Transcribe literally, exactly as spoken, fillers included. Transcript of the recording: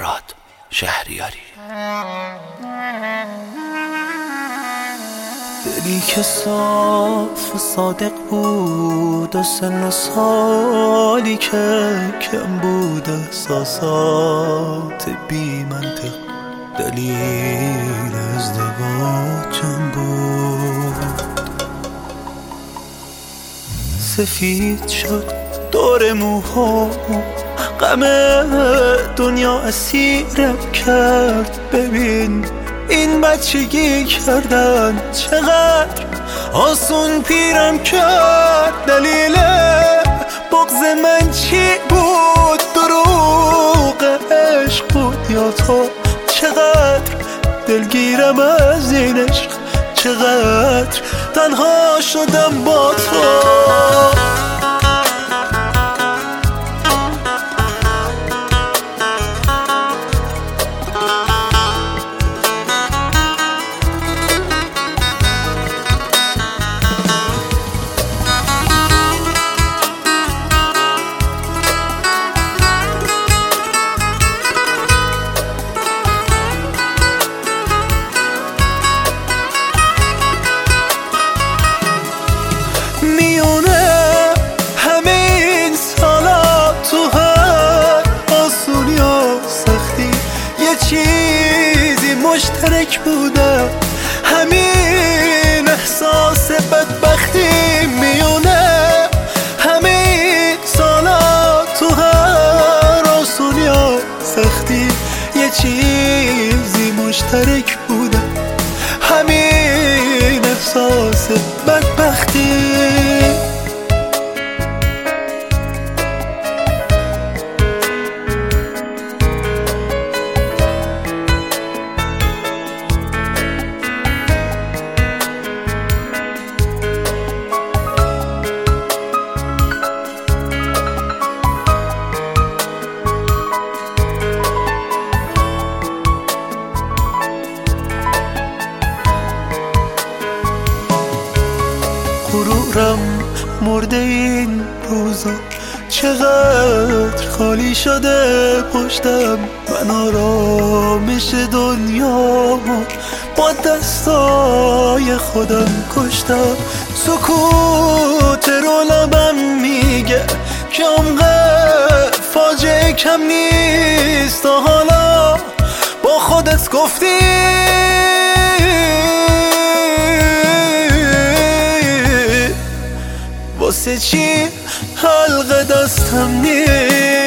فرهاد شهریاری. دلی که صاف و صادق بود و سن و سالی که کم بود، احساسات بی منطق دلیل ازدواجم بود. سفید شد دور موها، غم دنیا اسیرم کرد. ببین این بچگی کردن چقدر آسون پیرم کرد. دلیل بغض من چی بود؟ دروغ عشق بود یا تو؟ چقدر دلگیرم از این عشق، چقدر تنها شدم با تو. چیزی مشترک بوده، همین احساس بدبختی میونه. همین سالا تو هر آسون یا سختی یه چیزی مشترک بوده، همین احساس بدبختی. غرورم مرده این روزا، چقدر خالی شده پشتم. من آرامش دنیامو با دستای خودم کشتم. سکوت رو لبم میگه که عمق فاجعه کم نیست. تا حالا با خودت گفتی واسه چی حلقه دستم نیست؟